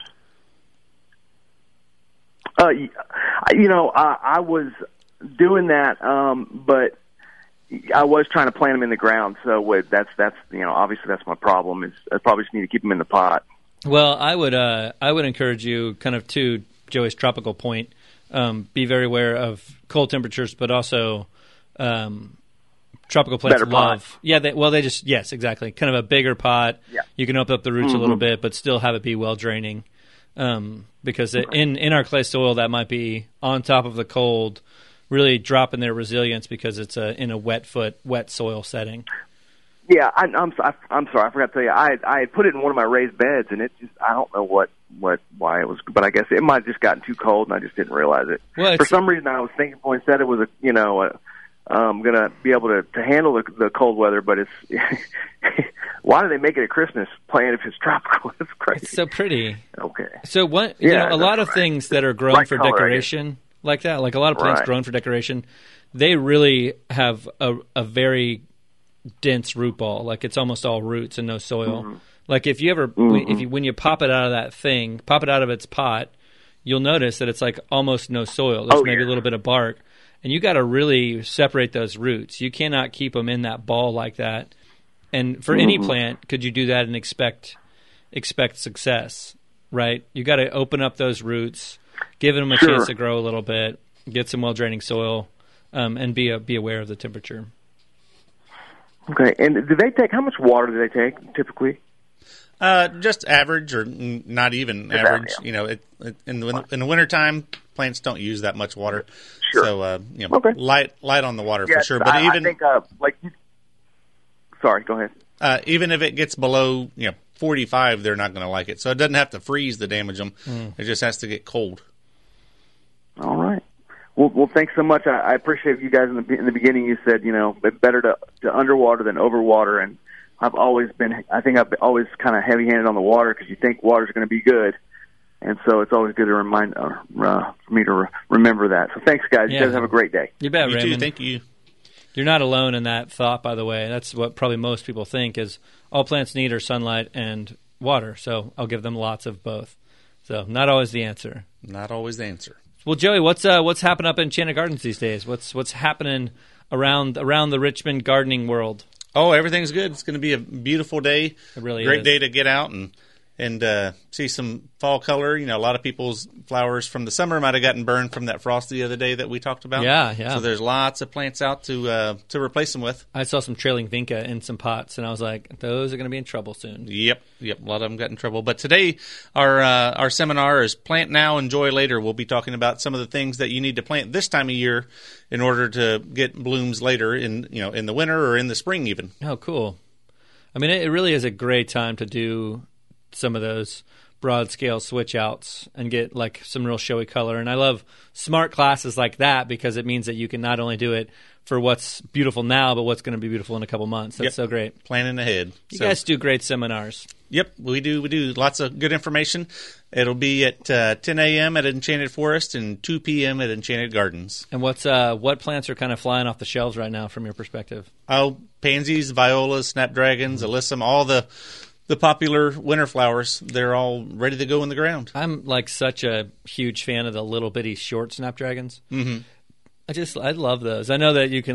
I was doing that, but I was trying to plant them in the ground. So that's obviously that's my problem. Is I probably just need to keep them in the pot. Well, I would encourage you, kind of to Joey's tropical point, be very aware of cold temperatures, but also tropical plants better love. Pot. Yeah, yes, exactly. Kind of a bigger pot. Yeah. You can open up the roots a little bit, but still have it be well draining. Because in our clay soil, that might be on top of the cold, really dropping their resilience because it's in a wet soil setting. Yeah, I'm sorry. I forgot to tell you. I had put it in one of my raised beds, and it just, I don't know why it was, but I guess it might have just gotten too cold, and I just didn't realize it. Well, for some reason, I was thinking when it said it was going to be able to handle the cold weather, but it's why do they make it a Christmas plant if it's tropical? It's crazy. It's so pretty. Okay. So a lot of things that are grown Right for color, decoration like that, like a lot of plants Right. grown for decoration, they really have a very dense root ball. Like it's almost all roots and no soil. Mm-hmm. Like if you ever, when you pop it out of that thing, pop it out of its pot, you'll notice that it's like almost no soil. There's maybe a little bit of bark. And you got to really separate those roots. You cannot keep them in that ball like that. And for any plant, could you do that and expect success, right? You got to open up those roots, give them a chance to grow a little bit, get some well-draining soil, and be aware of the temperature. Okay. And do they take, how much water do they take typically? Just average or not even average. You know, in the wintertime, plants don't use that much water. Sure. So, light on the water for sure. But I think, sorry, go ahead. Even if it gets below, 45, they're not going to like it. So it doesn't have to freeze to damage them. It just has to get cold. All right. Well, thanks so much. I appreciate you guys in the beginning. You said, it's better to underwater than overwater, and I've always kind of heavy-handed on the water because you think water's going to be good, and so it's always good to remind for me to remember that. So thanks, guys. You guys have a great day. You bet, You Raymond. too. Thank you. You're not alone in that thought, by the way. That's what probably most people think is all plants need are sunlight and water. So I'll give them lots of both. So not always the answer. Not always the answer. Well, Joey, what's happening up in Enchanted Gardens these days? What's happening around the Richmond gardening world? Oh, everything's good. It's going to be a beautiful day. It really Great is. day to get out and see some fall color. A lot of people's flowers from the summer might have gotten burned from that frost the other day that we talked about. Yeah. So there's lots of plants out to replace them with. I saw some trailing vinca in some pots, and I was like, those are going to be in trouble soon. Yep. A lot of them got in trouble. But today, our seminar is Plant Now, Enjoy Later. We'll be talking about some of the things that you need to plant this time of year in order to get blooms later in the winter or in the spring even. Oh, cool. I mean, it really is a great time to do some of those broad scale switch outs and get like some real showy color. And I love smart classes like that because it means that you can not only do it for what's beautiful now, but what's going to be beautiful in a couple months. That's so great. Planning ahead. You guys do great seminars. Yep, we do. We do lots of good information. It'll be at 10 a.m. at Enchanted Forest and 2 p.m. at Enchanted Gardens. And what plants are kind of flying off the shelves right now from your perspective? Oh, pansies, violas, snapdragons, alyssum, all the popular winter flowers. They're all ready to go in the ground. I'm like such a huge fan of the little bitty short snapdragons. Mm-hmm. I love those. I know that you can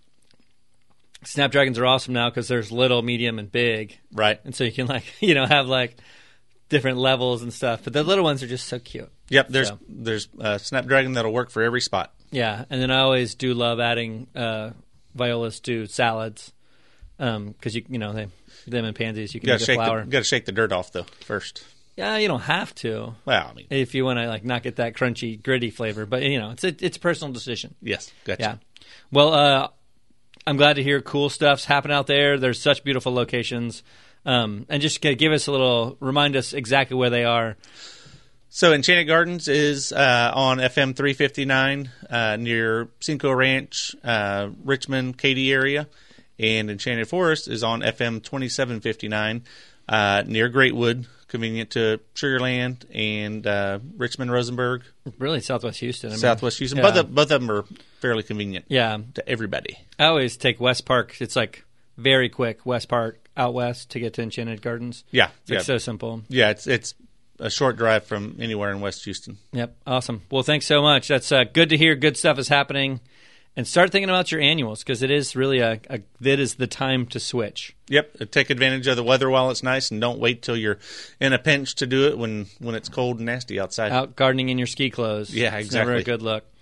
snapdragons are awesome now because there's little, medium, and big. Right. And so you can have different levels and stuff. But the little ones are just so cute. Yep. There's snapdragon that'll work for every spot. Yeah. And then I always do love adding violas to salads because them and pansies you can make a flower. You got to shake the dirt off though first. Yeah, you don't have to. Well, I mean, if you want to not get that crunchy, gritty flavor, but it's a personal decision. Yes, gotcha. Yeah. Well, I'm glad to hear cool stuff's happening out there. There's such beautiful locations, and just remind us exactly where they are. So Enchanted Gardens is on FM 359 near Cinco Ranch, Richmond, Katy area. And Enchanted Forest is on FM 2759 near Greatwood, convenient to Sugar Land and Richmond, Rosenberg. Really, Southwest Houston. Southwest Houston. Yeah. Both of them are fairly convenient to everybody. I always take West Park. It's very quick, West Park out west to get to Enchanted Gardens. Yeah. It's so simple. Yeah, it's a short drive from anywhere in West Houston. Yep, awesome. Well, thanks so much. That's good to hear. Good stuff is happening. And start thinking about your annuals because it is really that is the time to switch. Yep, take advantage of the weather while it's nice, and don't wait till you're in a pinch to do it when it's cold and nasty outside. Out gardening in your ski clothes. Yeah, It's exactly. never a good look.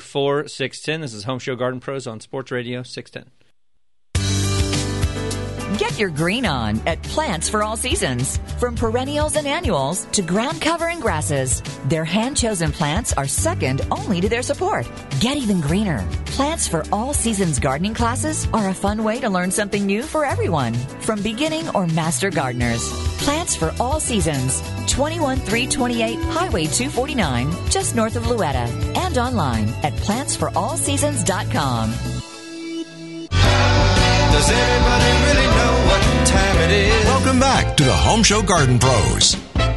713-572-4610. This is Home Show Garden Pros on Sports Radio 610. Get your green on at Plants for All Seasons. From perennials and annuals to ground cover and grasses, their hand-chosen plants are second only to their support. Get even greener. Plants for All Seasons gardening classes are a fun way to learn something new for everyone, from beginning or master gardeners. Plants for All Seasons, 21328 Highway 249, just north of Louetta, and online at plantsforallseasons.com. Does everybody really know what time it is? Welcome back to the Home Show Garden Pros.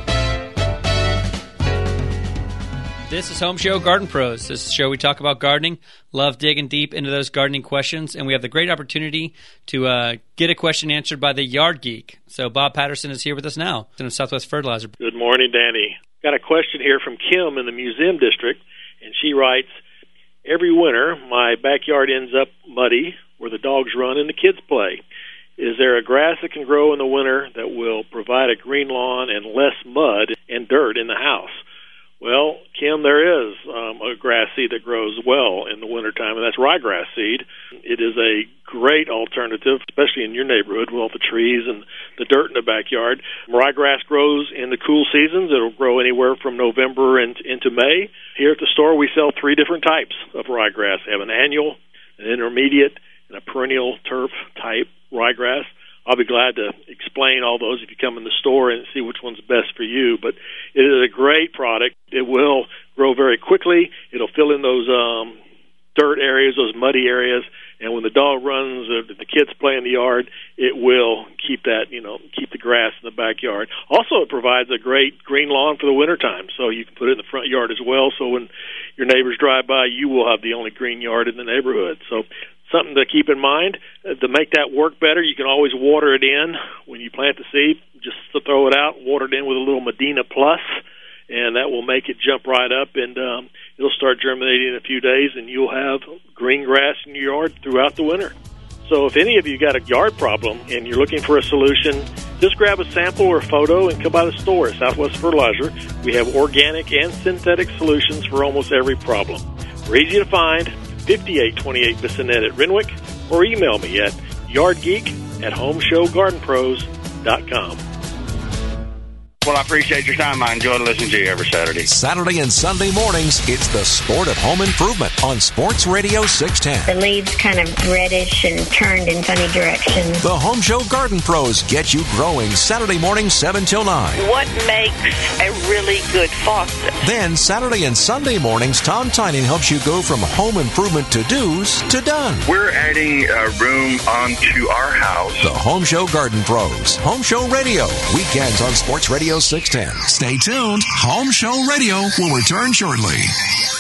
This is Home Show Garden Pros. This is the show we talk about gardening, love digging deep into those gardening questions, and we have the great opportunity to get a question answered by the Yard Geek. So Bob Patterson is here with us now in Southwest Fertilizer. Good morning, Danny. Got a question here from Kim in the Museum District, and she writes, every winter my backyard ends up muddy where the dogs run and the kids play. Is there a grass that can grow in the winter that will provide a green lawn and less mud and dirt in the house? Well, Kim, there is a grass seed that grows well in the wintertime, and that's ryegrass seed. It is a great alternative, especially in your neighborhood with all the trees and the dirt in the backyard. Ryegrass grows in the cool seasons. It'll grow anywhere from November into May. Here at the store, we sell 3 different types of ryegrass. We have an annual, an intermediate, and a perennial turf type ryegrass. I'll be glad to explain all those if you come in the store and see which one's best for you. But it is a great product. It will grow very quickly. It'll fill in those dirt areas, those muddy areas. And when the dog runs, the kids play in the yard, it will keep that, keep the grass in the backyard. Also, it provides a great green lawn for the wintertime. So you can put it in the front yard as well. So when your neighbors drive by, you will have the only green yard in the neighborhood. So something to keep in mind. To make that work better, you can always water it in when you plant the seed. Just to throw it out, water it in with a little Medina Plus, and that will make it jump right up, and it'll start germinating in a few days, and you'll have green grass in your yard throughout the winter. So if any of you got a yard problem and you're looking for a solution, just grab a sample or photo and come by the store at Southwest Fertilizer. We have organic and synthetic solutions for almost every problem. We're easy to find, 5828 Bissonnet at Renwick, or email me at yardgeek@homeshowgardenpros.com. Well, I appreciate your time. I enjoy listening to you every Saturday. Saturday and Sunday mornings, it's the Sport of Home Improvement on Sports Radio 610. The leaves kind of reddish and turned in funny directions. The Home Show Garden Pros get you growing Saturday morning 7 till 9. What makes a really good faucet? Then Saturday and Sunday mornings, Tom Tynan helps you go from home improvement to-dos to done. We're adding a room onto our house. The Home Show Garden Pros. Home Show Radio. Weekends on Sports Radio 610. Stay tuned. Home Show Radio will return shortly.